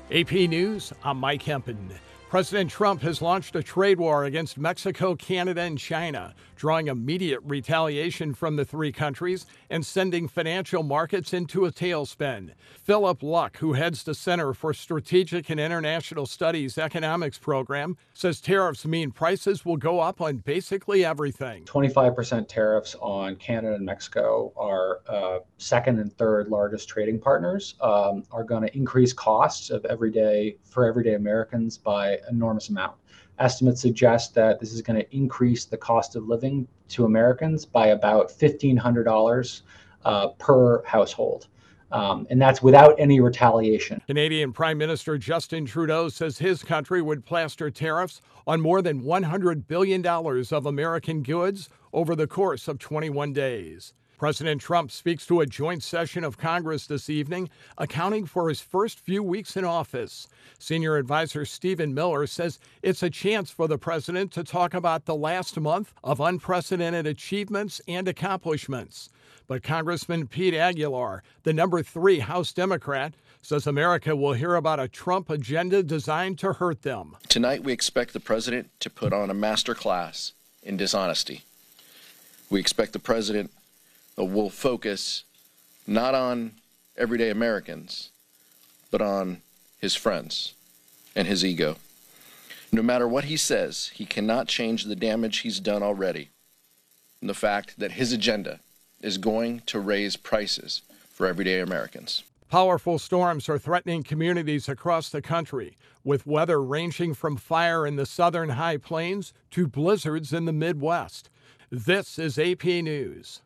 AP News, I'm Mike Hempen. President Trump has launched a trade war against Mexico, Canada, and China, drawing immediate retaliation from the three countries and sending financial markets into a tailspin. Philip Luck, who heads the Center for Strategic and International Studies economics program, says tariffs mean prices will go up on basically everything. 25% tariffs on Canada and Mexico, our second and third largest trading partners, are going to increase costs of everyday Americans by enormous amount. Estimates suggest that this is going to increase the cost of living to Americans by about $1,500 per household. And that's without any retaliation. Canadian Prime Minister Justin Trudeau says his country would plaster tariffs on more than $100 billion of American goods over the course of 21 days. President Trump speaks to a joint session of Congress this evening, accounting for his first few weeks in office. Senior advisor Stephen Miller says it's a chance for the president to talk about the last month of unprecedented achievements and accomplishments. But Congressman Pete Aguilar, the number 3 House Democrat, says America will hear about a Trump agenda designed to hurt them. Tonight, we expect the president to put on a master class in dishonesty. We expect the president will focus not on everyday Americans, but on his friends and his ego. No matter what he says, he cannot change the damage he's done already, and the fact that his agenda is going to raise prices for everyday Americans. Powerful storms are threatening communities across the country, with weather ranging from fire in the southern high plains to blizzards in the Midwest. This is AP News.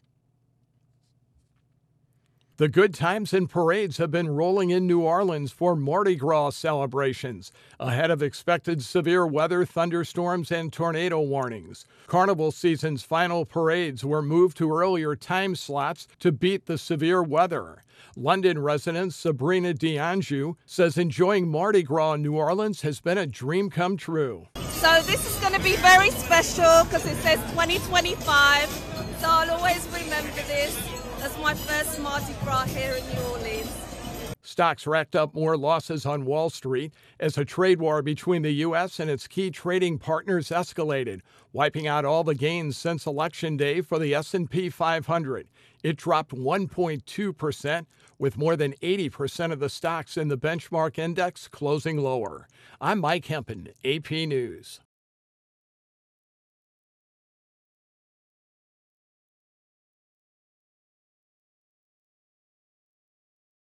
The good times and parades have been rolling in New Orleans for Mardi Gras celebrations, ahead of expected severe weather, thunderstorms, and tornado warnings. Carnival season's final parades were moved to earlier time slots to beat the severe weather. London resident Sabrina D'Anjou says enjoying Mardi Gras in New Orleans has been a dream come true. So this is going to be very special because it says 2025, so I'll always remember this. That's my first Mardi Gras here in New Orleans. Stocks racked up more losses on Wall Street as a trade war between the U.S. and its key trading partners escalated, wiping out all the gains since Election Day for the S&P 500. It dropped 1.2%, with more than 80% of the stocks in the benchmark index closing lower. I'm Mike Hempen, AP News.